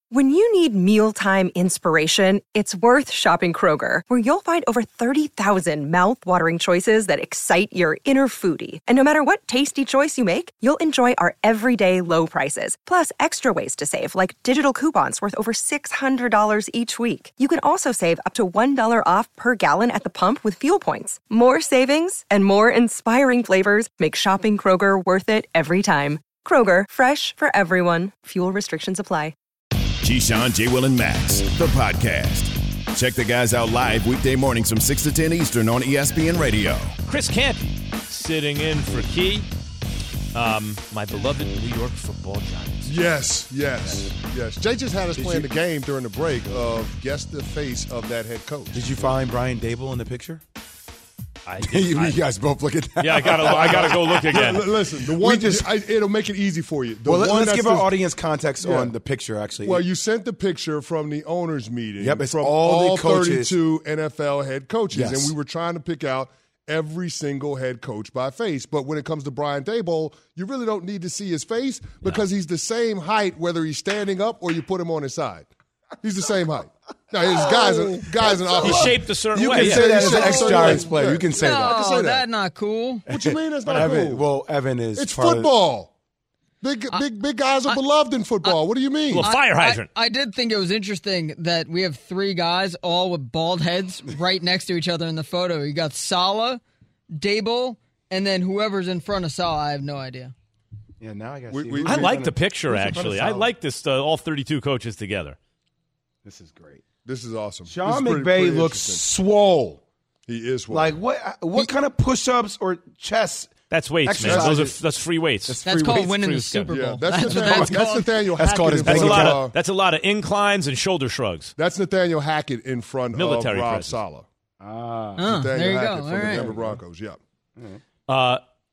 When you need mealtime inspiration, it's worth shopping Kroger, where you'll find over 30,000 mouth-watering choices that excite your inner foodie. And no matter what tasty choice you make, you'll enjoy our everyday low prices, plus extra ways to save, like digital coupons worth over $600 each week. You can also save up to $1 off per gallon at the pump with fuel points. More savings and more inspiring flavors make shopping Kroger worth it every time. Kroger, fresh for everyone. Fuel restrictions apply. Keyshawn, J. Will, and Max, the podcast. Check the guys out live weekday mornings from 6 to 10 Eastern on ESPN Radio. Chris Canty sitting in for Key, my beloved New York Football Giants. Yes. Jay just had us playing the game during the break of guess the face of that head coach. Did you find Brian Dable in the picture? I did. You guys both look at that. Yeah, I gotta go look again. Listen, the one it'll make it easy for you. Let's give our audience context on the picture. Actually, well, you sent the picture from the owners' meeting. Yep, it's from all the coaches. 32 NFL head coaches, yes. And we were trying to pick out every single head coach by face. But when it comes to Brian Daboll, you really don't need to see his face because he's the same height whether he's standing up or you put him on his side. He's the same height. Now, his guys in He's shaped a certain you way. You can say that as an ex-Giants player. You can say that. I can say that. That's not cool. What you mean that's not cool? Well, Evan is. It's football. Big guys are beloved in football. What do you mean? Well, fire hydrant. I did think it was interesting that we have three guys all with bald heads right next to each other in the photo. You got Saleh, Daboll, and then whoever's in front of Saleh. I have no idea. Yeah, now I got. I like the picture actually. I like this. All 32 coaches together. This is great. This is awesome. Sean McVay looks swole. He is swole. Like what kind of push-ups or chest? That's weights, man. That's free weights. That's called winning the Super Bowl. Yeah, that's Nathaniel Hackett. That's a lot of inclines and shoulder shrugs. That's Nathaniel Hackett in front Military of Rob presence. Saleh. There you Hackett go. from the Denver Broncos. Yeah.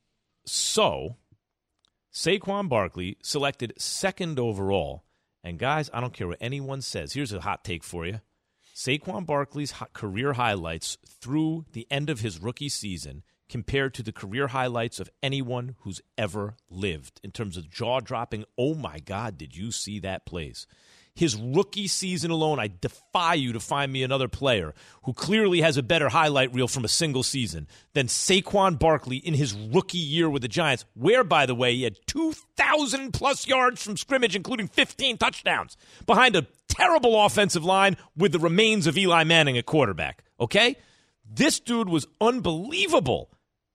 So Saquon Barkley selected second overall. And, guys, I don't care what anyone says. Here's a hot take for you. Saquon Barkley's career highlights through the end of his rookie season compared to the career highlights of anyone who's ever lived in terms of jaw-dropping, oh, my God, did you see that plays? His rookie season alone, I defy you to find me another player who clearly has a better highlight reel from a single season than Saquon Barkley in his rookie year with the Giants, where, by the way, he had 2,000-plus yards from scrimmage, including 15 touchdowns, behind a terrible offensive line with the remains of Eli Manning at quarterback, okay? This dude was unbelievable.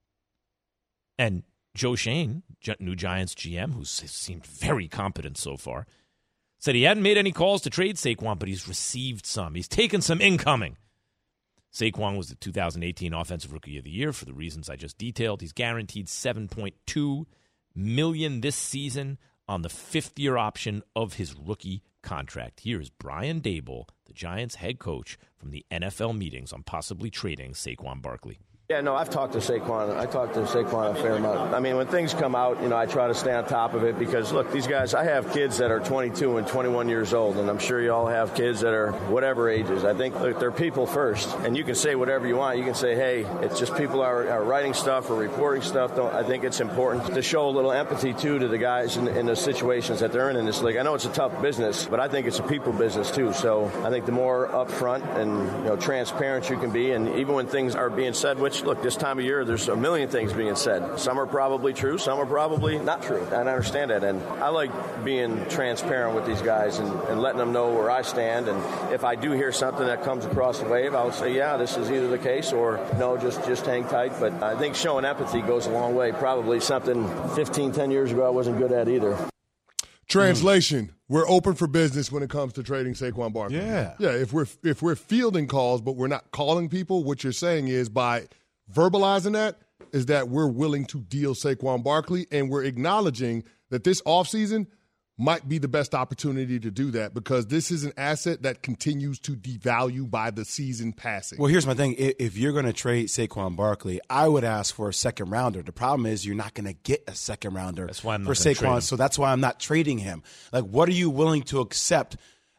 And Joe Schoen, new Giants GM, who seemed very competent so far, said he hadn't made any calls to trade Saquon, but he's received some. He's taken some incoming. Saquon was the 2018 Offensive Rookie of the Year for the reasons I just detailed. He's guaranteed $7.2 million this season on the fifth-year option of his rookie contract. Here is Brian Daboll, the Giants head coach, from the NFL meetings on possibly trading Saquon Barkley. Yeah, no, I've talked to Saquon. I talked to Saquon a fair amount. I mean, when things come out, I try to stay on top of it because, look, these guys, I have kids that are 22 and 21 years old, and I'm sure you all have kids that are whatever ages. I think they're people first, and you can say whatever you want. You can say, hey, it's just people are writing stuff or reporting stuff. I think it's important to show a little empathy, too, to the guys in the situations that they're in this league. I know it's a tough business, but I think it's a people business, too. So I think the more upfront and transparent you can be, and even when things are being said, which, look, this time of year, there's a million things being said. Some are probably true, some are probably not true. And I understand that. And I like being transparent with these guys and letting them know where I stand. And if I do hear something that comes across the wave, I'll say, yeah, this is either the case or no, just hang tight. But I think showing empathy goes a long way. Probably something 10 years ago I wasn't good at either. Translation, we're open for business when it comes to trading Saquon Barkley. Yeah. Yeah, if we're fielding calls but we're not calling people, what you're saying is by verbalizing that is that we're willing to deal Saquon Barkley, and we're acknowledging that this offseason might be the best opportunity to do that because this is an asset that continues to devalue by the season passing. Well, here's my thing. If you're going to trade Saquon Barkley, I would ask for a second rounder. The problem is you're not going to get a second rounder for Saquon, so that's why I'm not trading him. Like, what are you willing to accept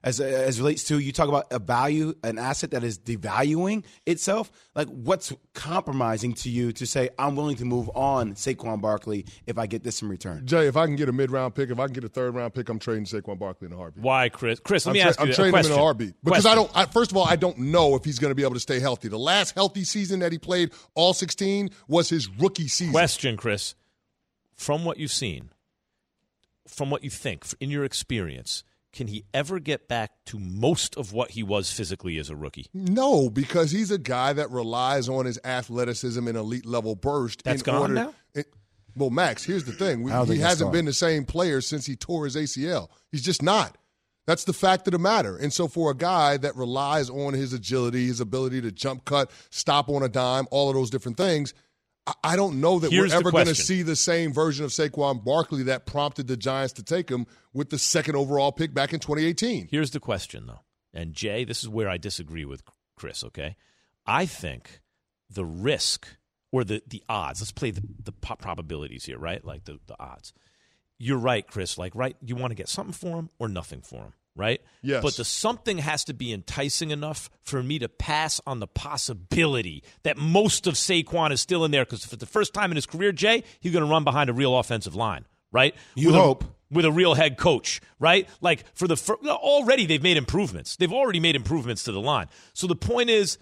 as relates to, you talk about a value, an asset that is devaluing itself. Like, what's compromising to you to say, I'm willing to move on Saquon Barkley if I get this in return? Jay, if I can get a mid-round pick, if I can get a third-round pick, I'm trading Saquon Barkley in a heartbeat. Why, Chris? Chris, let me ask you a question. I'm trading him in a heartbeat. Because first of all, I don't know if he's going to be able to stay healthy. The last healthy season that he played, all 16, was his rookie season. Question, Chris. From what you've seen, from what you think, in your experience, can he ever get back to most of what he was physically as a rookie? No, because he's a guy that relies on his athleticism and elite level burst. That's gone now? Well, Max, here's the thing. He hasn't been the same player since he tore his ACL. He's just not. That's the fact of the matter. And so for a guy that relies on his agility, his ability to jump cut, stop on a dime, all of those different things, I don't know that we're ever going to see the same version of Saquon Barkley that prompted the Giants to take him with the second overall pick back in 2018. Here's the question, though. And, Jay, this is where I disagree with Chris, okay? I think the risk or the odds, let's play the probabilities here, right? Like the odds. You're right, Chris. Like, right, you want to get something for him or nothing for him, right? Yes. But the something has to be enticing enough for me to pass on the possibility that most of Saquon is still in there, because for the first time in his career, Jay, he's going to run behind a real offensive line, right? You hope. With a real head coach, right? Like, already they've made improvements. They've already made improvements to the line. So the point is,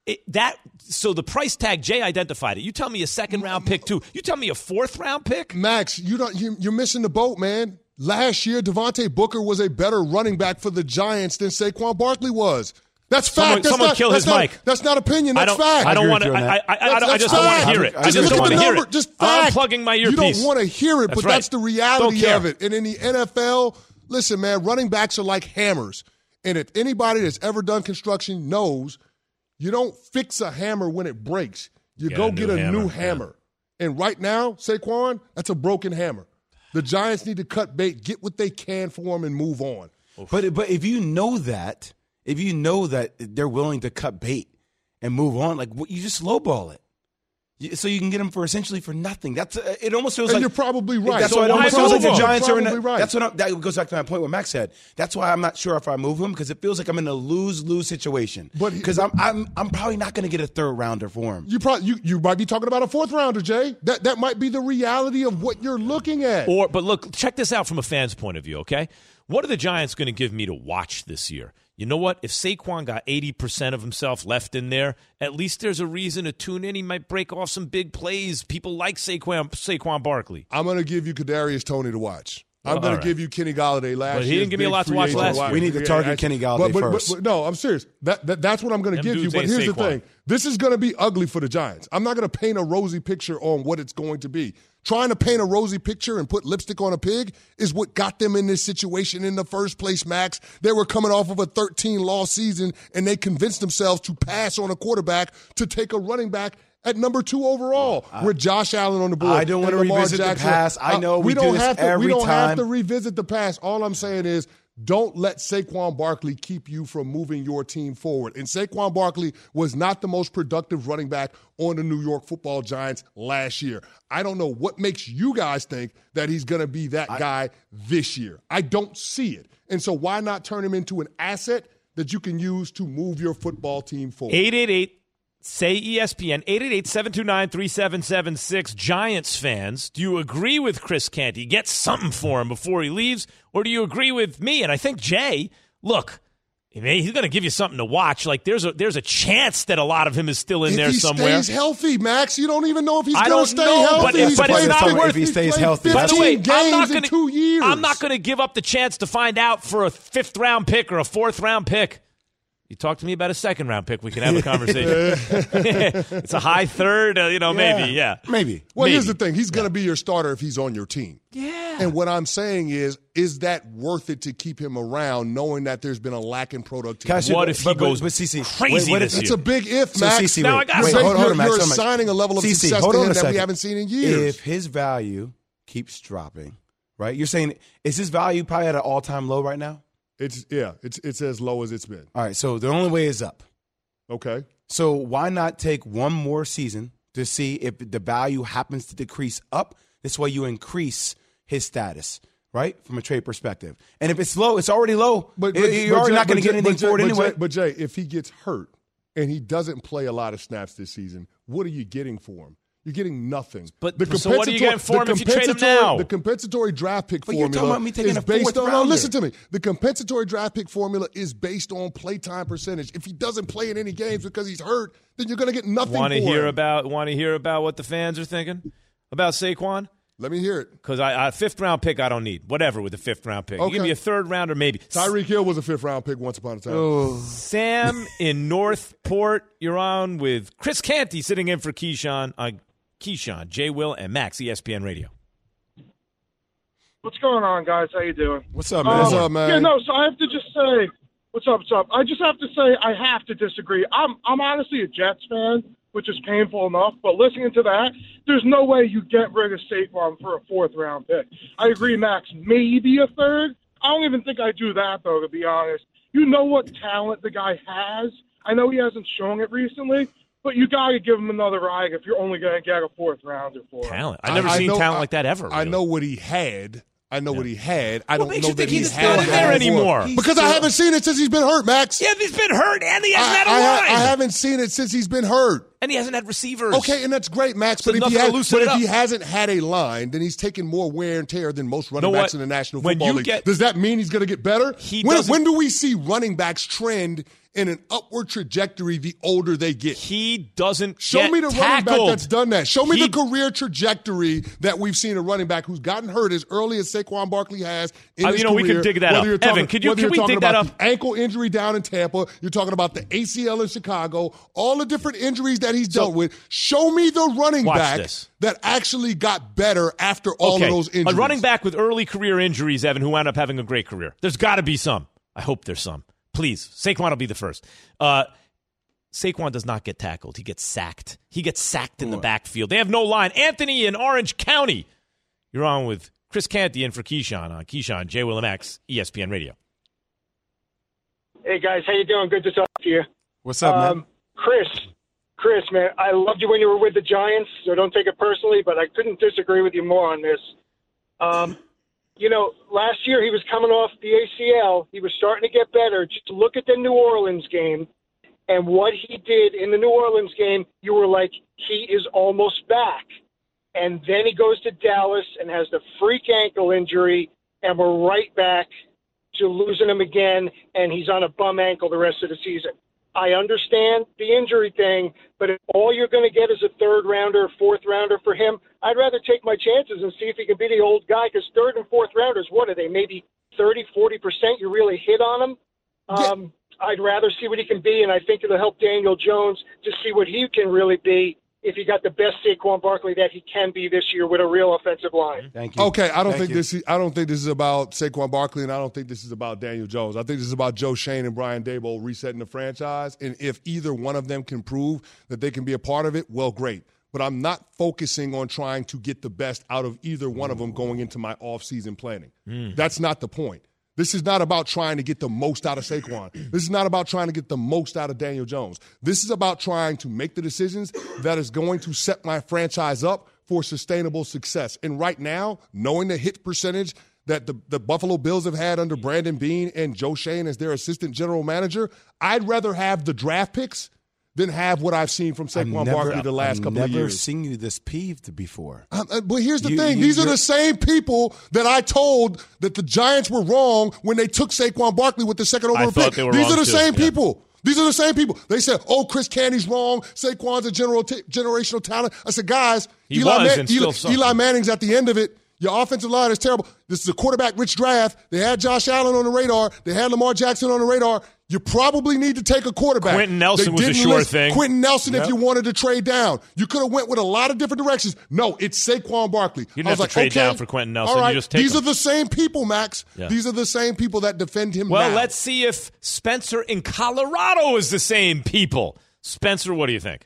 so the price tag, Jay identified it. You tell me a second-round pick, too. You tell me a fourth-round pick? Max, you're missing the boat, man. Last year, Devontae Booker was a better running back for the Giants than Saquon Barkley was. That's fact. Someone kill his mic. That's not opinion. That's fact. I don't want to. I just don't want to hear it. I just don't want to hear it. Just fact. I'm unplugging my earpiece. You don't want to hear it, but right. that's the reality of it. And in the NFL, listen, man, running backs are like hammers. And if anybody that's ever done construction knows, you don't fix a hammer when it breaks. You go get a new hammer. Yeah. And right now, Saquon, that's a broken hammer. The Giants need to cut bait, get what they can for him, and move on. But if you know that they're willing to cut bait and move on, like, you just lowball it, so you can get them for essentially for nothing. It almost feels like you're probably right. That's so why it almost feels like the Giants are in. Right. That's what that goes back to my point. What Max said. That's why I'm not sure if I move him, because it feels like I'm in a lose situation. Because I'm probably not going to get a third rounder for him. You might be talking about a fourth rounder, Jay. That might be the reality of what you're looking at. But look, check this out from a fan's point of view. Okay, what are the Giants going to give me to watch this year? You know what? If Saquon got 80% of himself left in there, at least there's a reason to tune in. He might break off some big plays. People like Saquon Barkley. I'm going to give you Kadarius Toney to watch. I'm going to give you Kenny Golladay last year. But he didn't give me a lot to watch last year. We need to target Kenny Golladay first. But no, I'm serious. That's what I'm going to give you. But here's the thing. This is going to be ugly for the Giants. I'm not going to paint a rosy picture on what it's going to be. Trying to paint a rosy picture and put lipstick on a pig is what got them in this situation in the first place, Max. They were coming off of a 13-loss season, and they convinced themselves to pass on a quarterback to take a running back at number 2 overall with Josh Allen on the board. I don't want to revisit the past. I know we do this every time. We don't have to revisit the past. All I'm saying is, don't let Saquon Barkley keep you from moving your team forward. And Saquon Barkley was not the most productive running back on the New York Football Giants last year. I don't know what makes you guys think that he's going to be that guy this year. I don't see it. And so why not turn him into an asset that you can use to move your football team forward? 888 Say ESPN, 888-729-3776. Giants fans, do you agree with Chris Canty? Get something for him before he leaves, or do you agree with me? And I think Jay, look, he's going to give you something to watch. Like there's a chance that a lot of him is still in there somewhere. If he stays healthy, Max, you don't even know if he's going to stay healthy. But it's not if he stays healthy. By the way, games in 2 years. I'm not going to give up the chance to find out for a 5th-round pick or a 4th-round pick. You talk to me about a 2nd-round pick, we can have a conversation. It's a high 3rd, maybe, yeah. Maybe. Well, here's the thing. He's going to be your starter if he's on your team. Yeah. And what I'm saying is that worth it to keep him around knowing that there's been a lack in productivity? What if he goes crazy this year? It's a big if, Max. Now I got you're assigning a level of success to him that we haven't seen in years. If his value keeps dropping, right? You're saying, is his value probably at an all-time low right now? It's as low as it's been. All right, so the only way is up. Okay. So why not take one more season to see if the value happens to decrease up? This way you increase his status. right, from a trade perspective. And if it's low, it's already low. But you're already not going to get anything for it anyway. But, Jay, if he gets hurt and he doesn't play a lot of snaps this season, what are you getting for him? You're getting nothing. But so what are you getting for him if you trade him now? The compensatory draft pick but formula you're talking about me taking is a based on. rounder. No, listen to me. The compensatory draft pick formula is based on playtime percentage. If he doesn't play in any games because he's hurt, then you're going to get nothing. Want to hear about what the fans are thinking about Saquon? Let me hear it. Because a fifth-round pick I don't need. Whatever with the fifth-round pick. Okay. You give me a third-rounder maybe. Tyreek Hill was a fifth-round pick once upon a time. Oh. Sam in Northport, you're on with Chris Canty sitting in for Keyshawn, Jay Will, and Max, ESPN Radio. What's going on, guys? How you doing? What's up, man? What's up, man? Yeah, no, so I have to just say, what's up? I just have to say I have to disagree. I'm honestly a Jets fan, which is painful enough, but listening to that, there's no way you get rid of Saquon for a fourth-round pick. I agree, Max, maybe a third. I don't even think I'd do that, though, to be honest. You know what talent the guy has. I know he hasn't shown it recently, but you got to give him another ride if you're only going to get a fourth-rounder for him. Talent. I've never seen talent like that ever. Really. I know what he had. I don't know makes you that think he's he's still had there anymore? Because I haven't seen it since he's been hurt, Max. Yeah, he's been hurt, and he hasn't had a line. I haven't seen it since he's been hurt. And he hasn't had receivers. Okay, and that's great, Max. So but if he hasn't had a line, then he's taken more wear and tear than most running backs in the National Football League. Does that mean he's going to get better? When do we see running backs trend in an upward trajectory the older they get? He doesn't Show me the running back that's done that. Show me the career trajectory that we've seen a running back who's gotten hurt as early as Saquon Barkley has in his career. We can dig that up. Evan, can we dig that up? The ankle injury down in Tampa. You're talking about the ACL in Chicago. All the different injuries that he's dealt with. Show me the running back that actually got better after all of those injuries. A running back with early career injuries, Evan, who wound up having a great career. There's got to be some. I hope there's some. Please, Saquon will be the first. Saquon does not get tackled. He gets sacked. He gets sacked in the backfield. They have no line. Anthony in Orange County. You're on with Chris Canty in for Keyshawn on Keyshawn, J. Will and Max, ESPN Radio. Hey, guys. How you doing? Good to talk to you. What's up, man? Chris, man, I loved you when you were with the Giants, so don't take it personally, but I couldn't disagree with you more on this. Last year he was coming off the ACL. He was starting to get better. Just look at the New Orleans game and what he did in the New Orleans game. You were like, he is almost back. And then he goes to Dallas and has the freak ankle injury, and we're right back to losing him again, and he's on a bum ankle the rest of the season. I understand the injury thing, but if all you're going to get is a third-rounder, fourth-rounder for him, I'd rather take my chances and see if he can be the old guy, because third- and fourth-rounders, what are they, maybe 30, 40% you really hit on them? I'd rather see what he can be, and I think it'll help Daniel Jones to see what he can really be if he got the best Saquon Barkley that he can be this year with a real offensive line. Thank you. Okay, I don't think this is about Saquon Barkley, and I don't think this is about Daniel Jones. I think this is about Joe Schoen and Brian Daboll resetting the franchise, and if either one of them can prove that they can be a part of it, well, great. But I'm not focusing on trying to get the best out of either one of them going into my off-season planning. That's not the point. This is not about trying to get the most out of Saquon. This is not about trying to get the most out of Daniel Jones. This is about trying to make the decisions that is going to set my franchise up for sustainable success. And right now, knowing the hit percentage that the Buffalo Bills have had under Brandon Beane and Joe Schoen as their assistant general manager, I'd rather have the draft picks than have what I've seen from Saquon Barkley the last couple of years. I've never seen you this peeved before. But here's the thing. These are the same people that I told that the Giants were wrong when they took Saquon Barkley with the second overall pick. These are the same people. These are the same people. They said, Chris Canty's wrong. Saquon's a generational talent. I said, guys, Eli Manning's at the end of it. Your offensive line is terrible. This is a quarterback-rich draft. They had Josh Allen on the radar. They had Lamar Jackson on the radar. You probably need to take a quarterback. Quentin Nelson was a sure thing. Quentin Nelson, if you wanted to trade down. You could have went with a lot of different directions. No, it's Saquon Barkley. You didn't have to trade down for Quentin Nelson. All right, you just take these are the same people, Max. Yeah. These are the same people that defend him Well, now. let's see if Spencer in Colorado is the same people. Spencer, what do you think?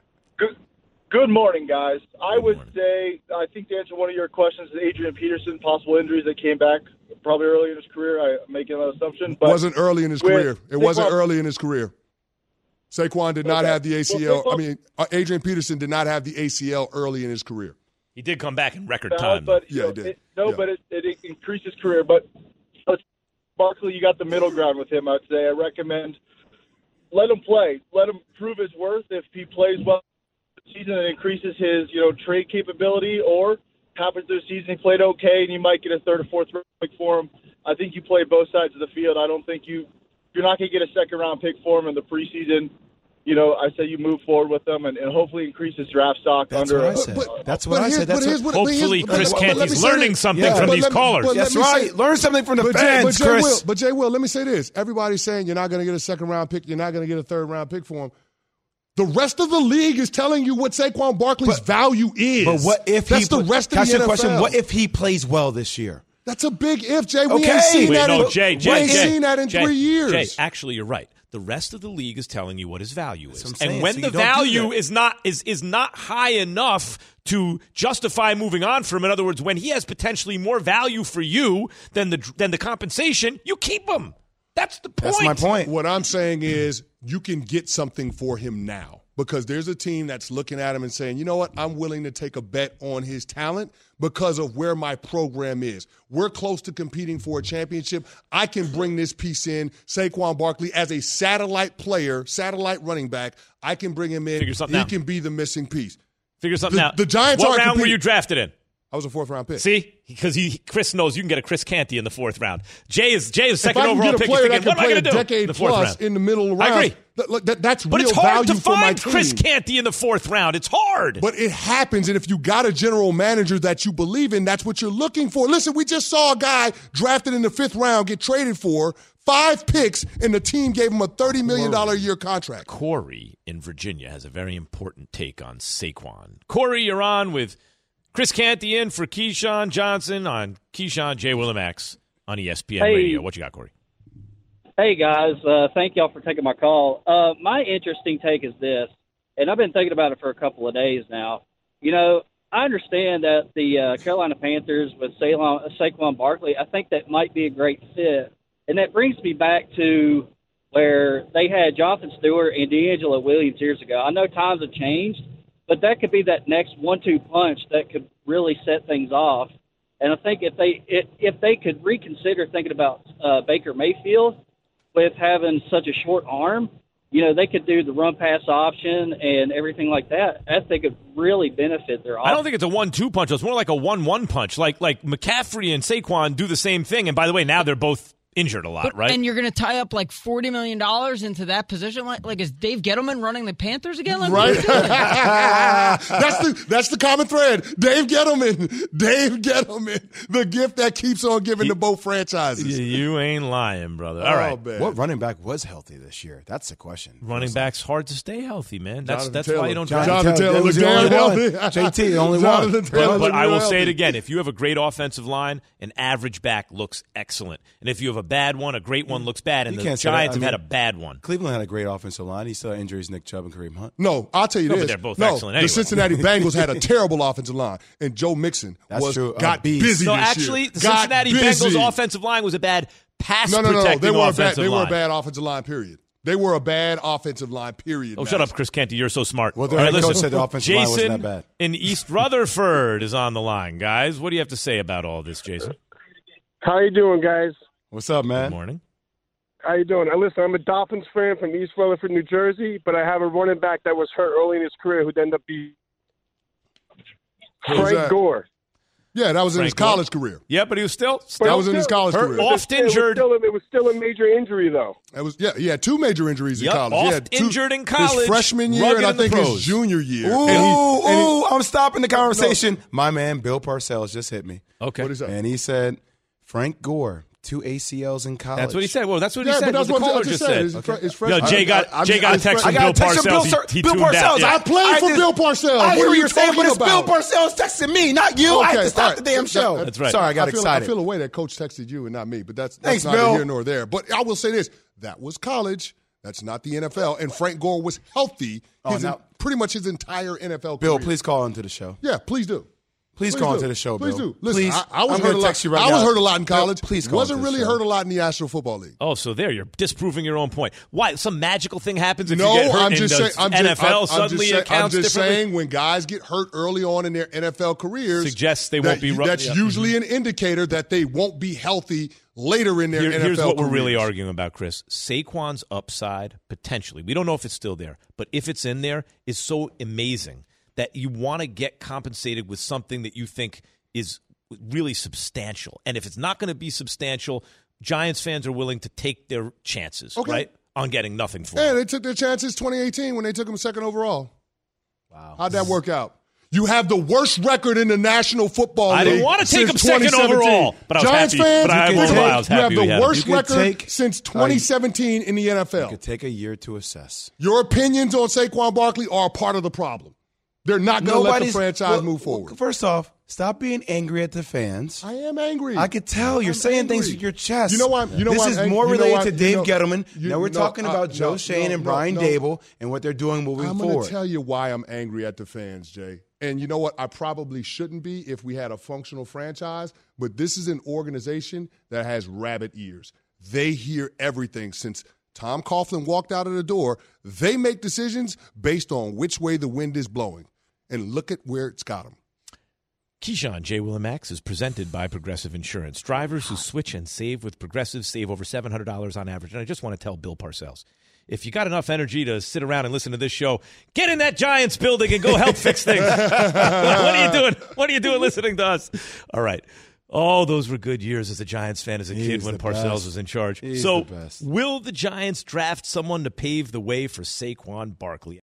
Good morning, guys. I would say, I think to answer one of your questions, Adrian Peterson, possible injuries that came back probably early in his career. I'm making that assumption. But it wasn't early in his career. It wasn't early in his career. Saquon did not have the ACL. Adrian Peterson did not have the ACL early in his career. He did come back in record time. But Yeah, he did. But it increased his career. But Barkley, you got the middle ground with him. I'd say I recommend let him play, let him prove his worth. If he plays well this season, it increases his trade capability. Or happens this season he played okay, and you might get a third or fourth round pick for him. I think you play both sides of the field. I don't think you're not going to get a second round pick for him in the preseason. I say you move forward with them and hopefully increase his draft stock. That's what I said. That's what I said. Hopefully Chris Canty's learning something from these callers. That's right. Learn something from the fans, Chris. But Jay Will, let me say this. Everybody's saying you're not going to get a second-round pick. You're not going to get a third-round pick for him. The rest of the league is telling you what Saquon Barkley's value is. But what if That's the rest of the NFL. Question, what if he plays well this year? That's a big if, Jay. We ain't seen that in 3 years. Jay, actually, you're right. The rest of the league is telling you what his value is. And when the value is not high enough to justify moving on from him, in other words, when he has potentially more value for you than the compensation, you keep him. That's the point. That's my point. What I'm saying is you can get something for him now because there's a team that's looking at him and saying, you know what, I'm willing to take a bet on his talent because of where my program is. We're close to competing for a championship. I can bring this piece in, Saquon Barkley, as a satellite player, satellite running back. I can bring him in. Figure something out. He can be the missing piece. Figure something out. The Giants what round were you drafted in? I was a fourth-round pick. See? Because Chris knows you can get a Chris Canty in the fourth round. Jay is second if overall pick. If I can get a player that thinking, can play a decade in the fourth plus round? in the middle of the round, I agree. That's but real it's hard value to for my find team. Chris Canty in the fourth round. It's hard. But it happens, and if you got a general manager that you believe in, that's what you're looking for. Listen, we just saw a guy drafted in the fifth round get traded for 5 picks, and the team gave him a $30 million a year contract. Corey in Virginia has a very important take on Saquon. Corey, you're on with Chris Canty in for Keyshawn Johnson on Keyshawn J. Will and Max on ESPN Radio. What you got, Corey? Hey, guys. Thank y'all for taking my call. My interesting take is this, and I've been thinking about it for a couple of days now. I understand that the Carolina Panthers with Saquon Barkley, I think that might be a great fit. And that brings me back to where they had Jonathan Stewart and D'Angelo Williams years ago. I know times have changed, but that could be that next 1-2 punch that could really set things off. And I think if they could reconsider thinking about Baker Mayfield with having such a short arm, they could do the run-pass option and everything like that. I think it really benefit their offense. I don't think it's a 1-2 punch. It's more like a 1-1 punch. Like McCaffrey and Saquon do the same thing. And by the way, now they're both injured a lot, right? And you're going to tie up like $40 million into that position? Like is Dave Gettleman running the Panthers again? Right. That's the common thread. Dave Gettleman, the gift that keeps on giving to both franchises. You ain't lying, brother. All right. Man. What running back was healthy this year? That's the question. Running back's hard to stay healthy, man. That's Taylor. why you don't Jonathan draft. Taylor was damn healthy. JT, the only one. But I will say it again. If you have a great offensive line, an average back looks excellent. And if you have a bad one, a great one looks bad. And the Giants have had a bad one. Cleveland had a great offensive line. He still had injuries, Nick Chubb and Kareem Hunt. No, I'll tell you this. But they're both excellent anyway. The Cincinnati Bengals had a terrible offensive line, and Joe Mixon got busy No, this actually, year. the Cincinnati Bengals offensive line was a bad pass-protecting offensive line. They were a bad offensive line, period. They were a bad offensive line, period. Oh, shut up, Chris Canty. You're so smart. Well, their coach said the offensive line wasn't that bad. Jason in East Rutherford is on the line, guys. What do you have to say about all this, Jason? How you doing, guys? What's up, man? Good morning. How you doing? Listen, I'm a Dolphins fan from East Rutherford, New Jersey, but I have a running back that was hurt early in his career who'd end up being Frank Gore. Yeah, that was in his college career. Yeah, but he was still that was in his college career. Oft injured. It was still a major injury, though. It was he had 2 major injuries in college. Oft injured in college. His freshman year and I think his junior year. I'm stopping the conversation. My man, Bill Parcells, just hit me. Okay. What is that? And he said, Frank Gore, 2 ACLs in college. That's what he said. Well, that's what he said. But that's what the caller just said. Yo, Jay got a text from Bill Parcells. He tuned out. I played for Bill Parcells. I hear what what are you're saying, but it's about? Bill Parcells texting me, not you. I had to stop the damn show. That's right. Sorry, I got excited. I feel a way that Coach texted you and not me, but that's Thanks, neither Bill. here nor there. But I will say this. That was college. That's not the NFL. And Frank Gore was healthy pretty much his entire NFL career. Bill, please call into the show. Yeah, please do. Please call into the show, Please Bill. do. Listen, Please, I was I'm hurt a gonna lot. text you right I was now. hurt a lot in college. Bill, please call Wasn't into the really show. hurt a lot in the National Football League. Oh, so there you're disproving your own point. Why? Some magical thing happens if No, you get hurt I'm in just the saying. NFL. Suddenly it counts I'm just differently. saying when guys get hurt early on in their NFL careers, Suggests they won't be. That's usually an indicator that they won't be healthy later in their NFL Here's what we're careers. really arguing about, Chris. Saquon's upside, potentially, we don't know if it's still there, but if it's in there, is so amazing that you want to get compensated with something that you think is really substantial. And if it's not going to be substantial, Giants fans are willing to take their chances, right, on getting nothing for it. Yeah, they took their chances 2018 when they took him second overall. Wow. How'd that work out? You have the worst record in the National Football League. I didn't want to take him since second 2017. overall, but I was Giants happy. fans, But I you was happy have we the had worst him. record since 2017 in the NFL. It could take a year to assess. Your opinions on Saquon Barkley are a part of the problem. They're not going to let the franchise move forward. First off, stop being angry at the fans. I am angry. I could tell you're saying things with your chest. You know what? This is more related to Dave Gettleman. Now we're talking about Joe Schoen and Brian Dable and what they're doing moving I'm forward. going to tell you why I'm angry at the fans, Jay. And you know what? I probably shouldn't be if we had a functional franchise, but this is an organization that has rabbit ears. They hear everything. Since Tom Coughlin walked out of the door, they make decisions based on which way the wind is blowing. And look at where it's got them. Keyshawn, J. Will and Max is presented by Progressive Insurance. Drivers who switch and save with Progressive save over $700 on average. And I just want to tell Bill Parcells, if you got enough energy to sit around and listen to this show, get in that Giants building and go help fix things. What are you doing? What are you doing listening to us? All right. Oh, those were good years as a Giants fan as a kid when Parcells was in charge. So will the Giants draft someone to pave the way for Saquon Barkley?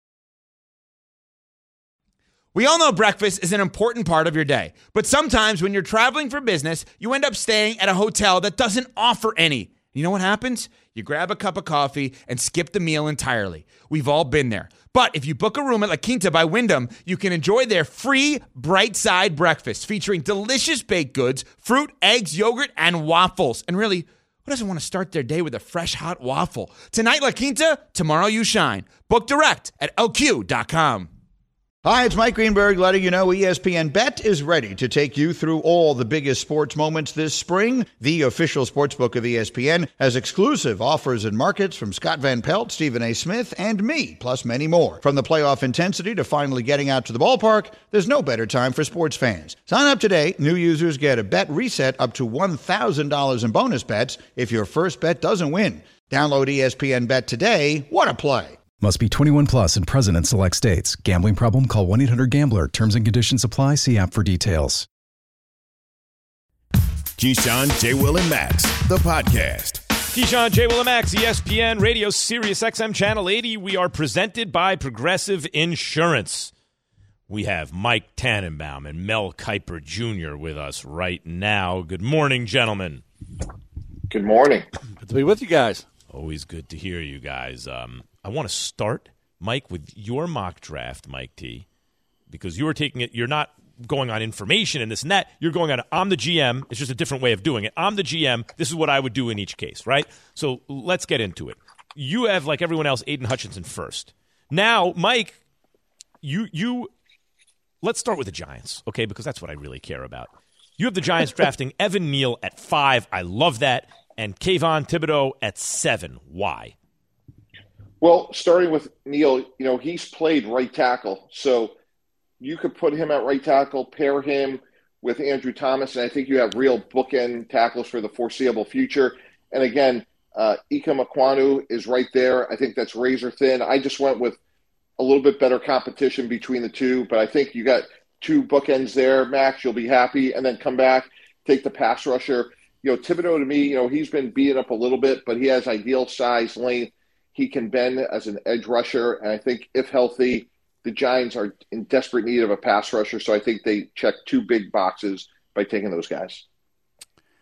We all know breakfast is an important part of your day, but sometimes when you're traveling for business, you end up staying at a hotel that doesn't offer any. You know what happens? You grab a cup of coffee and skip the meal entirely. We've all been there. But if you book a room at La Quinta by Wyndham, you can enjoy their free Bright Side breakfast featuring delicious baked goods, fruit, eggs, yogurt, and waffles. And really, who doesn't want to start their day with a fresh, hot waffle? Tonight, La Quinta, tomorrow you shine. Book direct at lq.com. Hi, it's Mike Greenberg letting you know ESPN Bet is ready to take you through all the biggest sports moments this spring. The official sportsbook of ESPN has exclusive offers and markets from Scott Van Pelt, Stephen A. Smith, and me, plus many more. From the playoff intensity to finally getting out to the ballpark, there's no better time for sports fans. Sign up today. New users get a bet reset up to $1,000 in bonus bets if your first bet doesn't win. Download ESPN Bet today. What a play. Must be 21 plus and present in select states. Gambling problem? Call 1-800-GAMBLER. Terms and conditions apply. See app for details. Keyshawn, J. Will, and Max, the podcast. Keyshawn, J. Will and Max, ESPN Radio, Sirius XM Channel 80. We are presented by Progressive Insurance. We have Mike Tannenbaum and Mel Kiper Jr. with us right now. Good morning, gentlemen. Good morning. Good to be with you guys. Always good to hear you guys. I want to start, Mike, with your mock draft, Mike T, because you are taking it. You're not going on information and this and that. You're going on, I'm the GM. It's just a different way of doing it. I'm the GM. This is what I would do in each case, right? So let's get into it. You have, like everyone else, Aiden Hutchinson first. Now, Mike, let's start with the Giants, okay, because that's what I really care about. You have the Giants drafting Evan Neal at 5. I love that. And Kayvon Thibodeau at 7. Why? Well, starting with Neal, he's played right tackle. So you could put him at right tackle, pair him with Andrew Thomas, and I think you have real bookend tackles for the foreseeable future. And again, Ikem Ekwonu is right there. I think that's razor thin. I just went with a little bit better competition between the two, but I think you got two bookends there. Max, you'll be happy, and then come back, take the pass rusher. Thibodeau, to me, he's been beaten up a little bit, but he has ideal size, length. He can bend as an edge rusher, and I think if healthy, the Giants are in desperate need of a pass rusher, so I think they check two big boxes by taking those guys.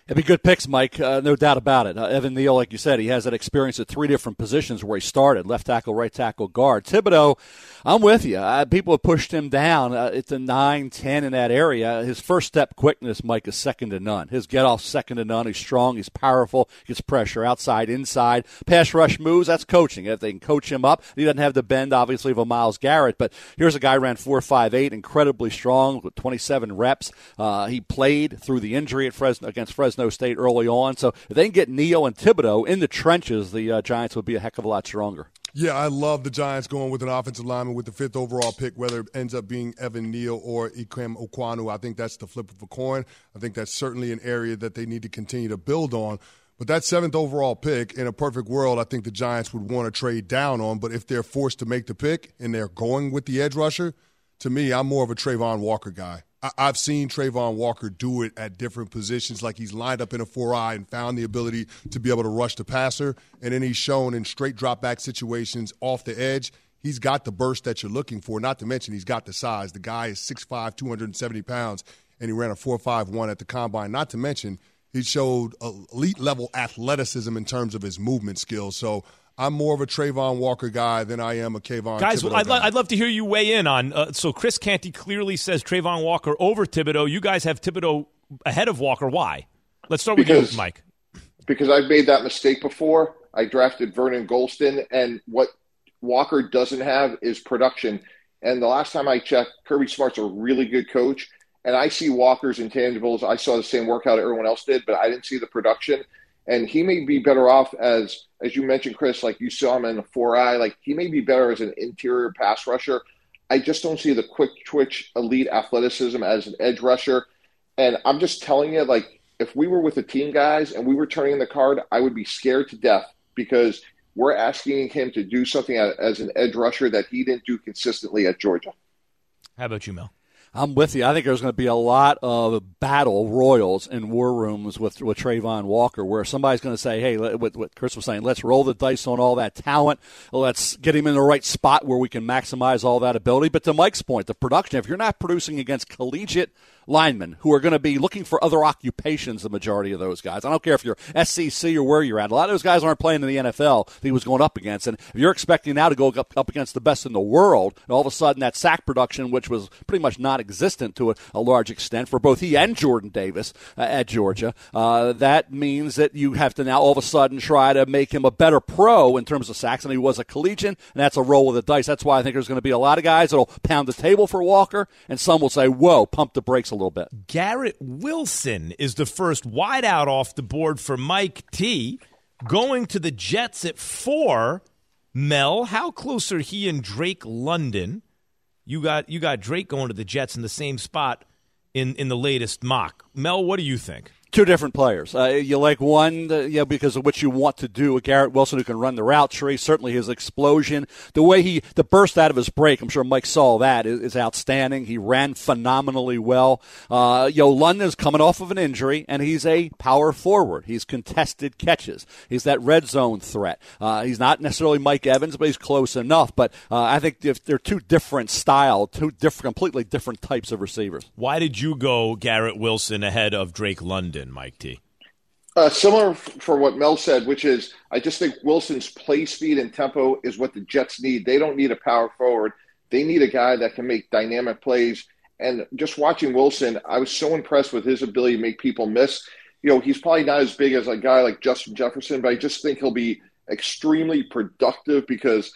It'd be good picks, Mike. No doubt about it. Evan Neal, like you said, he has that experience at 3 different positions where he started, left tackle, right tackle, guard. Thibodeau, I'm with you. People have pushed him down at the 9, 10 in that area. His first step quickness, Mike, is second to none. His get-off second to none. He's strong. He's powerful. Gets pressure outside, inside. Pass rush moves, that's coaching. If they can coach him up, he doesn't have the bend, obviously, of a Myles Garrett. But here's a guy who ran 4.58, incredibly strong with 27 reps. He played through the injury against Fresno State early on. So if they can get Neal and Thibodeau in the trenches, the Giants would be a heck of a lot stronger. Yeah, I love the Giants going with an offensive lineman with the 5th overall pick, whether it ends up being Evan Neal or Ikem Okwonu. I think that's the flip of a coin. I think that's certainly an area that they need to continue to build on. But that 7th overall pick, in a perfect world, I think the Giants would want to trade down on. But if they're forced to make the pick and they're going with the edge rusher, to me, I'm more of a Trayvon Walker guy. I've seen Trayvon Walker do it at different positions, like he's lined up in a 4-eye and found the ability to be able to rush the passer, and then he's shown in straight drop-back situations off the edge. He's got the burst that you're looking for, not to mention he's got the size. The guy is 6'5", 270 pounds, and he ran a 4.51 at the combine. Not to mention he showed elite-level athleticism in terms of his movement skills. So I'm more of a Trayvon Walker guy than I am a Kayvon Guys, Thibodeau guy. I'd love to hear you weigh in on so Chris Canty clearly says Trayvon Walker over Thibodeau. You guys have Thibodeau ahead of Walker. Why? Let's start with you, Mike. Because I've made that mistake before. I drafted Vernon Golston, and what Walker doesn't have is production. And the last time I checked, Kirby Smart's a really good coach, and I see Walker's intangibles. I saw the same workout everyone else did, but I didn't see the production. And he may be better off as you mentioned, Chris, like you saw him in the 4-eye, like he may be better as an interior pass rusher. I just don't see the quick twitch elite athleticism as an edge rusher. And I'm just telling you, like, if we were with the team guys and we were turning in the card, I would be scared to death because we're asking him to do something as an edge rusher that he didn't do consistently at Georgia. How about you, Mel? I'm with you. I think there's going to be a lot of battle royals in war rooms with Trayvon Walker where somebody's going to say, hey, what Chris was saying, let's roll the dice on all that talent. Let's get him in the right spot where we can maximize all that ability. But to Mike's point, the production, if you're not producing against collegiate linemen who are going to be looking for other occupations, the majority of those guys. I don't care if you're SEC or where you're at. A lot of those guys aren't playing in the NFL that he was going up against. And if you're expecting now to go up against the best in the world, and all of a sudden that sack production, which was pretty much non-existent to a large extent for both he and Jordan Davis at Georgia, that means that you have to now all of a sudden try to make him a better pro in terms of sacks than he was a collegian, and that's a roll of the dice. That's why I think there's going to be a lot of guys that will pound the table for Walker, and some will say, whoa, pump the brakes a little bit. Garrett Wilson is the first wideout off the board for Mike T. Going to the Jets at 4. Mel, how close are he and Drake London? You got Drake going to the Jets in the same spot in the latest mock. Mel, what do you think? Two different players. You like one because of what you want to do. A Garrett Wilson who can run the route tree. Certainly his explosion. The way the burst out of his break, I'm sure Mike saw that, is outstanding. He ran phenomenally well. London's coming off of an injury, and he's a power forward. He's contested catches. He's that red zone threat. He's not necessarily Mike Evans, but he's close enough. But I think if they're two different completely different types of receivers. Why did you go Garrett Wilson ahead of Drake London, Mike T? Similar for what Mel said, which is I just think Wilson's play speed and tempo is what the Jets need. They don't need a power forward. They need a guy that can make dynamic plays. And just watching Wilson, I was so impressed with his ability to make people miss. He's probably not as big as a guy like Justin Jefferson, but I just think he'll be extremely productive because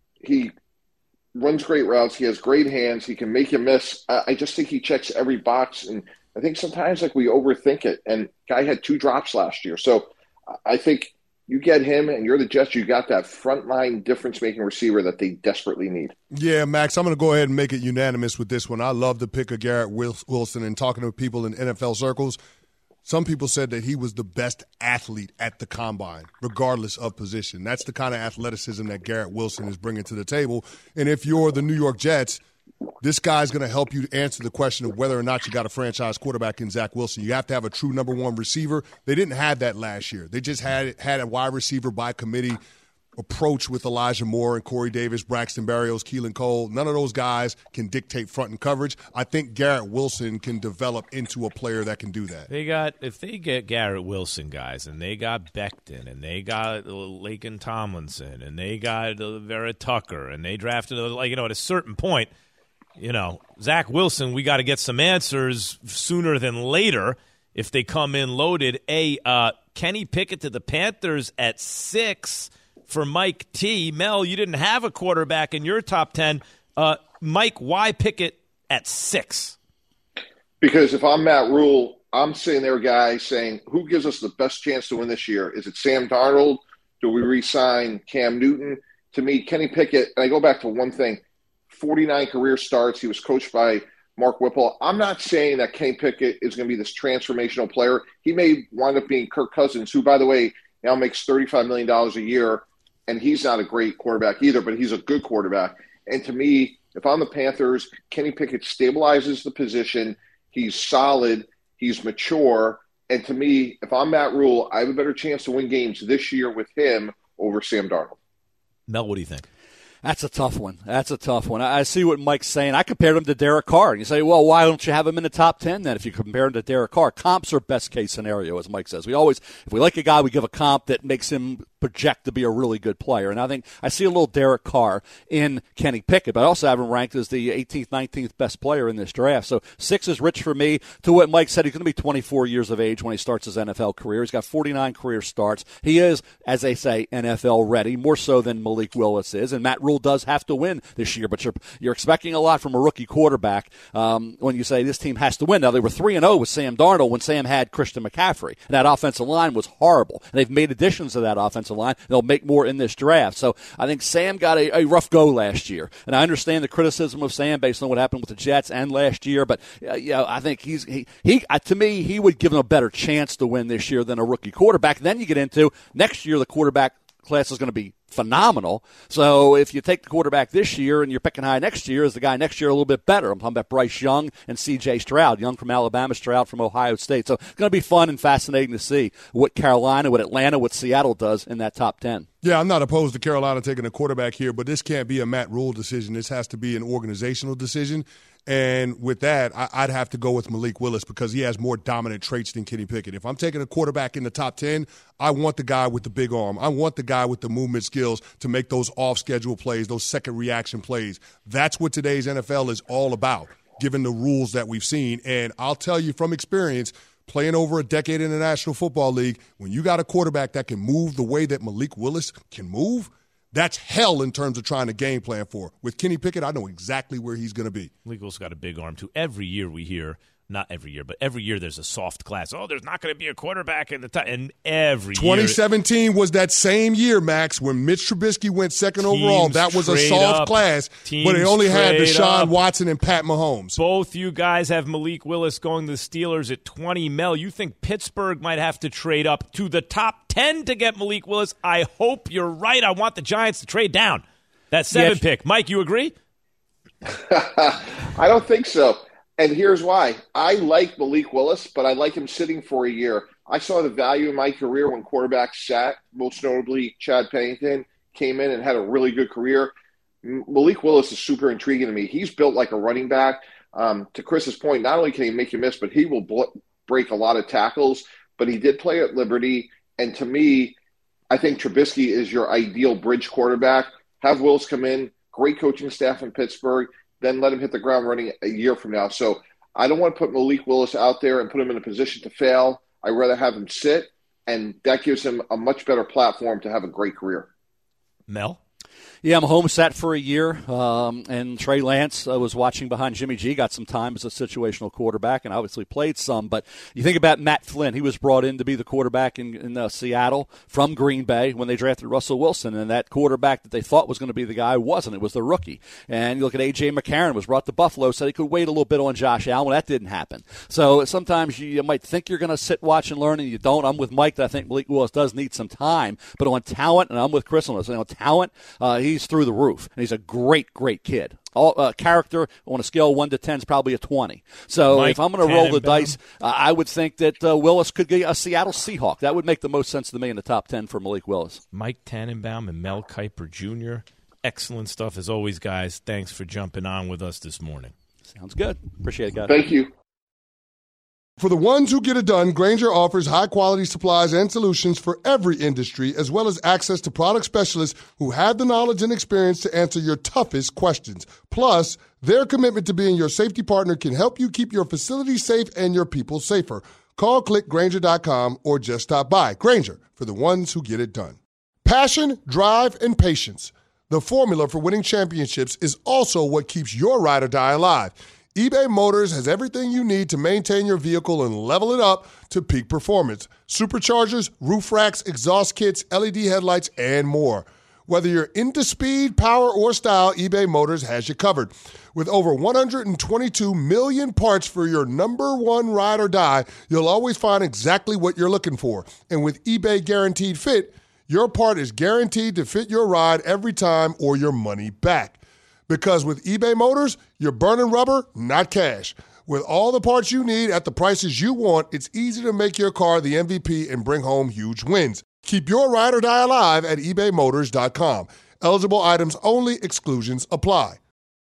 he runs great routes. He has great hands. He can make you miss. I just think he checks every box, and I think sometimes we overthink it, and guy had 2 drops last year. So I think you get him and you're the Jets, you got that frontline difference-making receiver that they desperately need. Yeah, Max, I'm going to go ahead and make it unanimous with this one. I love the pick of Garrett Wilson, and talking to people in NFL circles, some people said that he was the best athlete at the combine, regardless of position. That's the kind of athleticism that Garrett Wilson is bringing to the table. And if you're the New York Jets, this guy's going to help you answer the question of whether or not you got a franchise quarterback in Zach Wilson. You have to have a true number 1 receiver. They didn't have that last year. They just had a wide receiver by committee. approach with Elijah Moore and Corey Davis, Braxton Berrios, Keelan Cole. None of those guys can dictate front and coverage. I think Garrett Wilson can develop into a player that can do that. If they get Garrett Wilson guys, and they got Becton, and they got Laken Tomlinson, and they got Vera Tucker, and they drafted at a certain point, Zach Wilson, we got to get some answers sooner than later if they come in loaded. Kenny Pickett to the Panthers at 6. For Mike T. Mel, you didn't have a quarterback in your top 10. Mike, why Pickett at 6? Because if I'm Matt Rule, I'm sitting there, guys, saying, who gives us the best chance to win this year? Is it Sam Darnold? Do we re-sign Cam Newton? To me, Kenny Pickett, and I go back to one thing, 49 career starts. He was coached by Mark Whipple. I'm not saying that Kenny Pickett is going to be this transformational player. He may wind up being Kirk Cousins, who, by the way, now makes $35 million a year. And he's not a great quarterback either, but he's a good quarterback. And to me, if I'm the Panthers, Kenny Pickett stabilizes the position. He's solid. He's mature. And to me, if I'm Matt Rule, I have a better chance to win games this year with him over Sam Darnold. Mel, what do you think? That's a tough one. I see what Mike's saying. I compared him to Derek Carr. And you say, well, why don't you have him in the top 10 then if you compare him to Derek Carr? Comps are best case scenario, as Mike says. If we like a guy, we give a comp that makes him project to be a really good player. And I think I see a little Derek Carr in Kenny Pickett, but I also have him ranked as the 18th, 19th best player in this draft. So 6 is rich for me. To what Mike said, he's going to be 24 years of age when he starts his NFL career. He's got 49 career starts. He is, as they say, NFL ready, more so than Malik Willis is. And Matt Rule does have to win this year, but you're expecting a lot from a rookie quarterback when you say this team has to win. Now, they were 3-0 with Sam Darnold when Sam had Christian McCaffrey. And that offensive line was horrible. And they've made additions to that offensive line. They'll make more in this draft. So I think Sam got a rough go last year. And I understand the criticism of Sam based on what happened with the Jets and last year, but I think to me, he would give them a better chance to win this year than a rookie quarterback. And then you get into next year, the quarterback class is going to be phenomenal. So if you take the quarterback this year and you're picking high next year, is the guy next year a little bit better? I'm talking about Bryce Young and C.J. Stroud. Young from Alabama, Stroud from Ohio State. So it's going to be fun and fascinating to see what Carolina, what Atlanta, what Seattle does in that top 10. Yeah, I'm not opposed to Carolina taking a quarterback here, but this can't be a Matt Rule decision. This has to be an organizational decision. And with that, I'd have to go with Malik Willis because he has more dominant traits than Kenny Pickett. If I'm taking a quarterback in the top 10, I want the guy with the big arm. I want the guy with the movement skills to make those off-schedule plays, those second reaction plays. That's what today's NFL is all about, given the rules that we've seen. And I'll tell you from experience, playing over a decade in the National Football League, when you got a quarterback that can move the way that Malik Willis can move, that's hell in terms of trying to game plan for. With Kenny Pickett, I know exactly where he's going to be. Malik Willis got a big arm, too. Every year we hear, not every year, but every year there's a soft class. Oh, there's not going to be a quarterback in the top. And every 2017 was that same year, Max, when Mitch Trubisky went second overall. That was a soft class, but it only had Deshaun Watson and Pat Mahomes. Both you guys have Malik Willis going to the Steelers at 20. Mel, you think Pittsburgh might have to trade up to the top 10 to get Malik Willis? I hope you're right. I want the Giants to trade down. That 7 pick. Mike, you agree? I don't think so. And here's why. I like Malik Willis, but I like him sitting for a year. I saw the value in my career when quarterbacks sat, most notably Chad Pennington came in and had a really good career. Malik Willis is super intriguing to me. He's built like a running back. To Chris's point, not only can he make you miss, but he will break a lot of tackles. But he did play at Liberty. And to me, I think Trubisky is your ideal bridge quarterback. Have Willis come in, great coaching staff in Pittsburgh, then let him hit the ground running a year from now. So I don't want to put Malik Willis out there and put him in a position to fail. I'd rather have him sit, and that gives him a much better platform to have a great career. Mel? Yeah, I'm home set for a year, and Trey Lance was watching behind Jimmy G, got some time as a situational quarterback, and obviously played some. But you think about Matt Flynn. He was brought in to be the quarterback in Seattle from Green Bay when they drafted Russell Wilson, and that quarterback that they thought was going to be the guy wasn't. It was the rookie. And you look at A.J. McCarron, was brought to Buffalo, said he could wait a little bit on Josh Allen. Well, that didn't happen. So sometimes you might think you're going to sit, watch, and learn, and you don't. I'm with Mike that I think Malik Willis does need some time. But on talent, and I'm with Chris on this, on talent, he's through the roof, and he's a great, great kid. All character on a scale of 1 to 10 is probably a 20. So Mike if I'm going to roll the Tannenbaum. dice, I would think that Willis could get a Seattle Seahawk. That would make the most sense to me in the top 10 for Malik Willis. Mike Tannenbaum and Mel Kiper Jr. Excellent stuff as always, guys. Thanks for jumping on with us this morning. Sounds good. Appreciate it, guys. Thank you. For the ones who get it done, Grainger offers high-quality supplies and solutions for every industry, as well as access to product specialists who have the knowledge and experience to answer your toughest questions. Plus, their commitment to being your safety partner can help you keep your facility safe and your people safer. Call clickgrainger.com or just stop by. Grainger, for the ones who get it done. Passion, drive, and patience. The formula for winning championships is also what keeps your ride or die alive. eBay Motors has everything you need to maintain your vehicle and level it up to peak performance. Superchargers, roof racks, exhaust kits, LED headlights, and more. Whether you're into speed, power, or style, eBay Motors has you covered. With over 122 million parts for your number one ride or die, you'll always find exactly what you're looking for. And with eBay Guaranteed Fit, your part is guaranteed to fit your ride every time or your money back. Because with eBay Motors, you're burning rubber, not cash. With all the parts you need at the prices you want, it's easy to make your car the MVP and bring home huge wins. Keep your ride or die alive at ebaymotors.com. Eligible items only. Exclusions apply.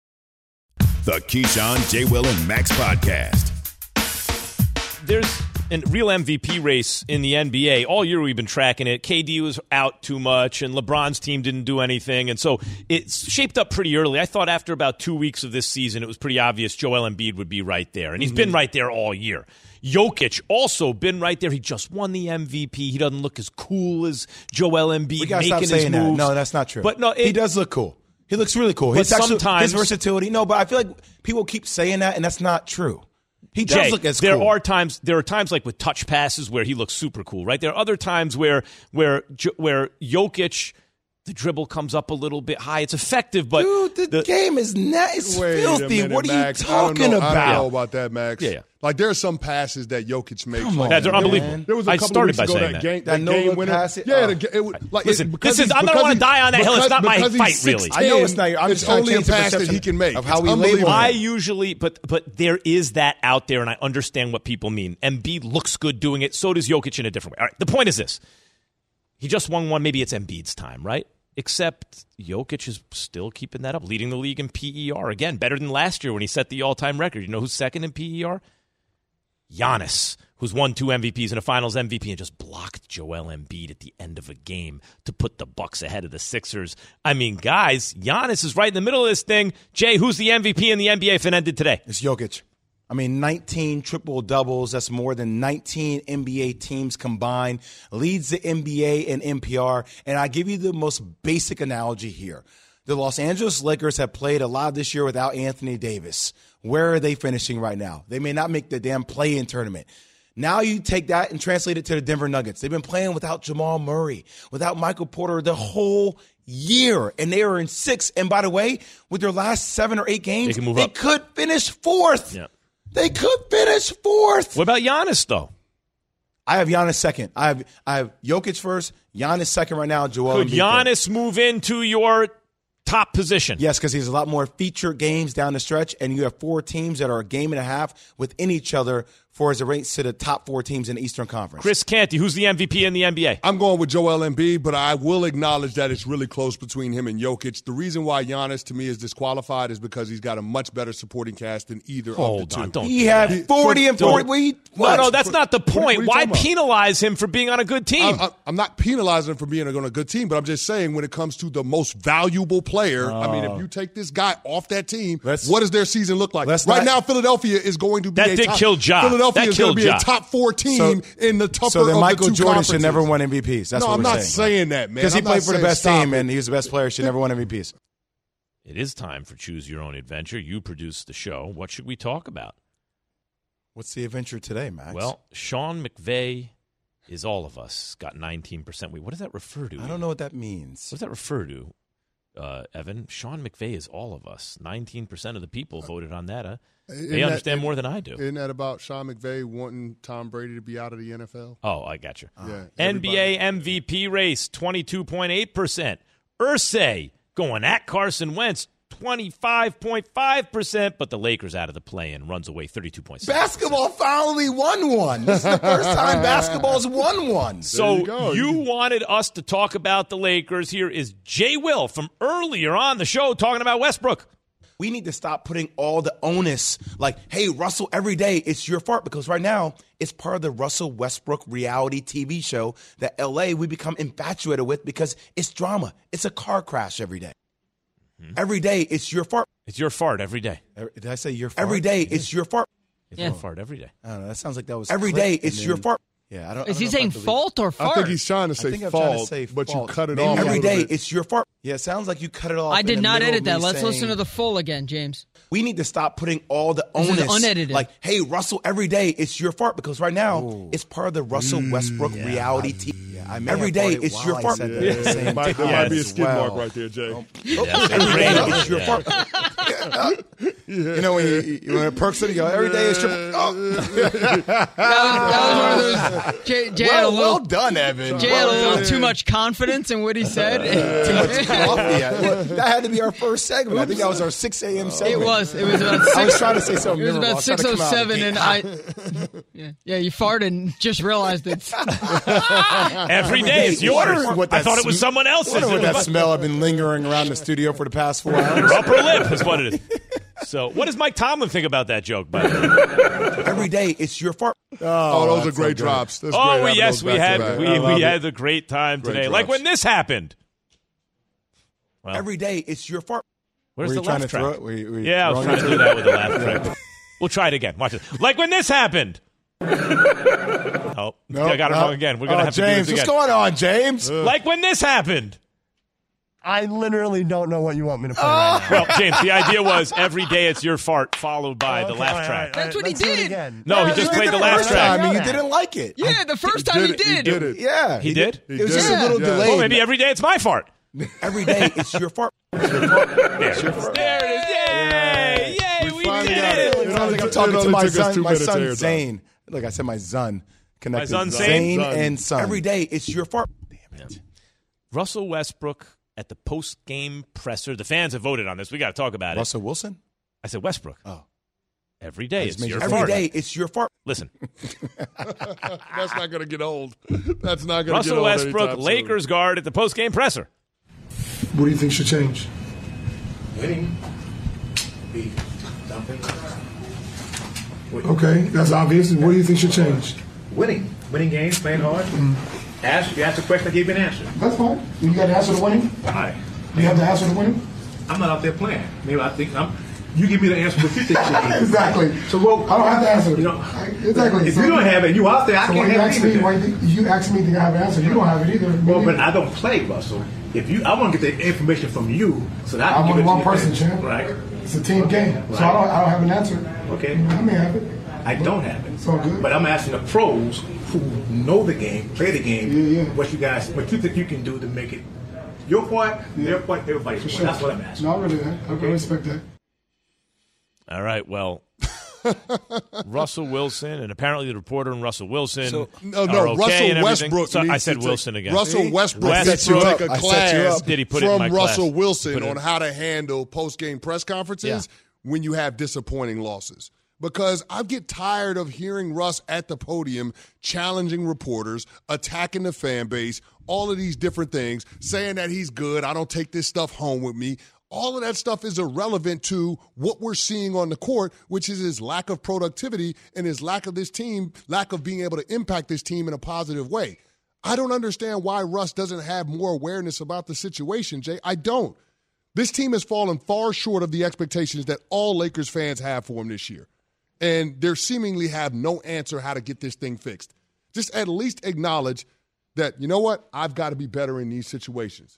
The Keyshawn, J. Will, and Max podcast. There's a real MVP race in the NBA. All year we've been tracking it. KD was out too much, and LeBron's team didn't do anything. And so it's shaped up pretty early. I thought after about 2 weeks of this season, it was pretty obvious Joel Embiid would be right there. And he's been right there all year. Jokic also been right there. He just won the MVP. He doesn't look as cool as Joel Embiid We gotta making stop saying his moves. that. No, that's not true. But no, he does look cool. He looks really cool. But His sometimes his versatility. No, but I feel like people keep saying that, and that's not true. He does Jay, look as there cool. are times like with touch passes where he looks super cool, right? There are other times where Jokic, the dribble comes up a little bit high. It's effective, but Dude, the game is Wait filthy. a minute, What are Max. you talking I don't about? know about that, Max. Yeah. Like, there are some passes that Jokic makes. Come like, on, They're unbelievable. man. There was a I couple started of by weeks ago saying that that. game, That no game look winner. pass it? Yeah, Oh. Listen, I'm not wanna die on that hill. It's not my fight, really. I know it's not your- I'm It's just trying to only a change the pass that perception he can make. of how It's we label unbelievable. him. I usually, but there is that out there, and I understand what people mean. Embiid looks good doing it. So does Jokic in a different way. All right, the point is this. He just won one. Maybe it's Embiid's time, right? Except Jokic is still keeping that up, leading the league in PER. Again, better than last year when he set the all-time record. You know who's second in PER? Giannis, who's won 2 MVPs and a Finals MVP and just blocked Joel Embiid at the end of a game to put the Bucks ahead of the Sixers. I mean, guys, Giannis is right in the middle of this thing. Jay, who's the MVP in the NBA if it ended today? It's Jokic. I mean, 19 triple-doubles. That's more than 19 NBA teams combined. Leads the NBA in NPR. And I give you the most basic analogy here. The Los Angeles Lakers have played a lot this year without Anthony Davis. Where are they finishing right now? They may not make the damn play-in tournament. Now you take that and translate it to the Denver Nuggets. They've been playing without Jamal Murray, without Michael Porter the whole year, and they are in 6th. And by the way, with their last 7 or 8 games, they could finish 4th. Yeah. They could finish 4th. What about Giannis, though? I have Giannis second. I have Jokic first, Giannis second right now, Joel Could Embiid Giannis move into your top position? Yes, because he has a lot more featured games down the stretch, and you have 4 teams that are a game and a half within each other for as it rates to the top 4 teams in the Eastern Conference. Chris Canty, who's the MVP in the NBA? I'm going with Joel Embiid, but I will acknowledge that it's really close between him and Jokic. The reason why Giannis, to me, is disqualified is because he's got a much better supporting cast than either of the two. He had 40 and 40. No, that's not the point. What are you Why talking about? penalize him for being on a good team? I'm not penalizing him for being on a good team, but I'm just saying when it comes to the most valuable player, I mean, if you take this guy off that team, what does their season look like? Right now, Philadelphia is going to be That did kill Ja. Philadelphia That is going to killed be Ja. a top 4 team in the tougher So then of Michael the two Jordan conferences. should never win MVPs. That's no, what I'm we're not saying that, man. Because he I'm not played for the saying best stop team, it. and he was the best player. Should never win MVPs. It is time for Choose Your Own Adventure. You produce the show. What should we talk about? What's the adventure today, Max? Well, Sean McVay is all of us. Got 19%. Wait, what does that refer to? I don't know what that means. What does that refer to, Evan? Sean McVay is all of us. 19% of the people voted on that. They understand more than I do. Isn't that about Sean McVay wanting Tom Brady to be out of the NFL? Oh, I got you. Yeah, NBA MVP race, 22.8%. Irsay going at Carson Wentz. 25.5%, but the Lakers out of the play-in runs away 32.6%. Basketball finally won one. This is the first time basketball's won one. So you wanted us to talk about the Lakers. Here is Jay Will from earlier on the show talking about Westbrook. We need to stop putting all the onus like, hey, Russell, every day it's your fault, because right now it's part of the Russell Westbrook reality TV show that LA we become infatuated with because it's drama. It's a car crash every day. Every day, it's your fart. It's your fart every day. Did I say your fart? Every day, it's your fart. It's your fart every day. I don't know. That sounds like that was every day. It's your fart. Yeah, I don't. Is he saying fault or fart? I think he's trying to say fault, but you cut it off. Every day, it's your fart. Yeah, it sounds like you cut it off. I did not edit that. Let's listen to the full again, James. We need to stop putting all the onus. Unedited. Like, hey, Russell, every day it's your fart, because right now it's part of the Russell Westbrook reality TV. Every day it's your fart. There might be a skid mark right there, Jay. Every day it's your fart. You know, when it perks it, you go, every day it's your fart. That was one of those. Jay had a little, well done, Evan. Jay had a little too much confidence in what he said. Too much coffee. That had to be our first segment. I think that was our 6 a.m. segment. It was about 6. I was trying to say something. It was about 6:07, and you farted and just realized it. Every day is yours. I thought it was someone else's. I wonder what that smell I've been lingering around the studio for the past 4 hours. Your upper lip is what it is. So, what does Mike Tomlin think about that joke, by the way? Every day it's your fart. Oh, those are great drops. That's great. Yes, we had a great time today. Like when this happened. Well, every day it's your fart. Where's the laugh track? I was trying to do that with the laugh track. We'll try it again. Watch it. Like when this happened. Oh, no, I got it wrong again. We're gonna have James, to do this again. What's going on, James? Like when this happened. I literally don't know what you want me to play right now. Well, James, the idea was every day it's your fart followed by the laugh track. That's what he did. No, he just played the laugh track. I mean, you didn't like it. Yeah, the first time he did. He did it. Yeah. He did? It was just a little delay. Well, maybe every day it's my fart. Every day it's your fart. There it is. Yay! Yay, we did it. It sounds like I'm talking to my son Zane. Like I said, my son. Connected. My son Zane and son. Every day it's your fart. Damn it. Russell Westbrook at the post-game presser. The fans have voted on this. We got to talk about it. Russell Wilson? I said Westbrook. Oh. Every day it's your every fart. Every day it's your fart. Listen. That's not going to get old. That's not going to get old. Russell Westbrook, Lakers guard at the post-game presser. What do you think should change? Winning. Okay, that's obvious. What do you think should change? Winning games, playing hard. If you ask a question, I give you an answer. That's fine. You got the answer to winning? All right. You have the answer to winning? I'm not out there playing. Maybe I think you give me the answer what you think should be. Exactly. So I don't have the answer. Exactly. If you don't have it, you out there, I can't have it either. You ask me to have an answer. You don't have it either. Well, but I don't play, Russell. I want to get the information from you so that I can I'm only one person, champ. Right. It's a team game, so I don't have an answer. Okay. I may have it. I don't have it. It's all good. But I'm asking the pros who know the game, play the game, what you think you can do to make it your point, their point, everybody's point. Sure. That's what I'm asking. No, really, I respect that. All right, well, Russell Wilson, and apparently the reporter and Russell Wilson Russell Westbrook. So I said Wilson again. Russell Westbrook needs to take a class from Russell Wilson on how to handle post-game press conferences when you have disappointing losses. Because I get tired of hearing Russ at the podium challenging reporters, attacking the fan base, all of these different things, saying that he's good, I don't take this stuff home with me. All of that stuff is irrelevant to what we're seeing on the court, which is his lack of productivity and his lack of being able to impact this team in a positive way. I don't understand why Russ doesn't have more awareness about the situation, Jay. I don't. This team has fallen far short of the expectations that all Lakers fans have for him this year. And they seemingly have no answer how to get this thing fixed. Just at least acknowledge that, you know what, I've got to be better in these situations.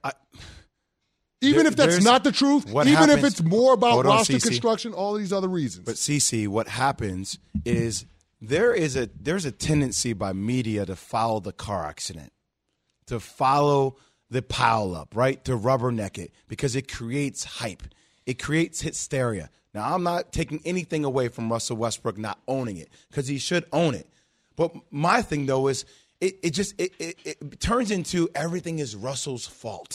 Even if that's not the truth, even if it's more about roster construction, all these other reasons. But CC, what happens is there's a tendency by media to follow the car accident, to follow the pile up, right? To rubberneck it because it creates hype. It creates hysteria. Now, I'm not taking anything away from Russell Westbrook not owning it because he should own it. But my thing, though, is it turns into everything is Russell's fault.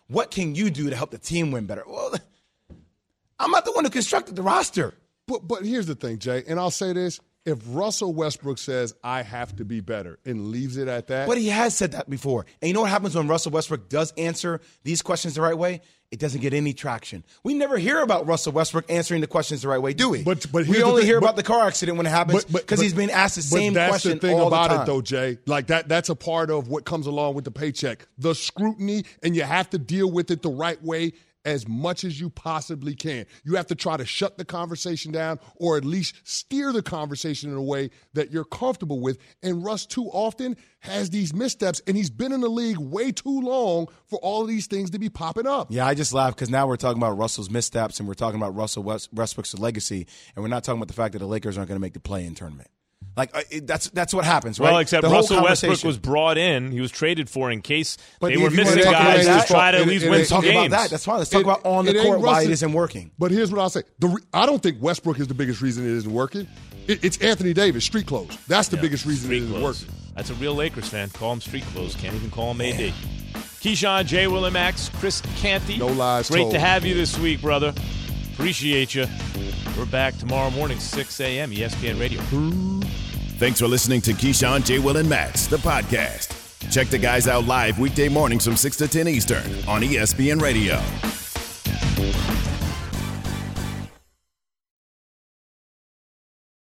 What can you do to help the team win better? Well, I'm not the one who constructed the roster. But here's the thing, Jay, and I'll say this. If Russell Westbrook says, I have to be better, and leaves it at that. But he has said that before. And you know what happens when Russell Westbrook does answer these questions the right way? It doesn't get any traction. We never hear about Russell Westbrook answering the questions the right way, do we? But we only hear about the car accident when it happens because he's being asked the same question all the time. That's the thing about it, though, Jay. Like, that's a part of what comes along with the paycheck. The scrutiny, and you have to deal with it the right way as much as you possibly can. You have to try to shut the conversation down or at least steer the conversation in a way that you're comfortable with. And Russ too often has these missteps, and he's been in the league way too long for all of these things to be popping up. Yeah, I just laugh because now we're talking about Russell's missteps and we're talking about Russell Westbrook's legacy, and we're not talking about the fact that the Lakers aren't going to make the play-in tournament. Like, that's what happens, right? Well, except Russell Westbrook was brought in. He was traded for in case they were missing guys to try to at least win some games. That's fine. Let's talk about on the court why it isn't working. But here's what I'll say. I don't think Westbrook is the biggest reason it isn't working. It's Anthony Davis, street clothes. That's the biggest reason it isn't working. That's a real Lakers fan. Call him street clothes. Can't even call him AD. Keyshawn, J. Will, and Max, Chris Canty. No lies Great told. to have you this week, brother. Appreciate you. We're back tomorrow morning, 6 a.m., ESPN Radio. Thanks for listening to Keyshawn, J. Will, and Max, the podcast. Check the guys out live weekday mornings from 6 to 10 Eastern on ESPN Radio.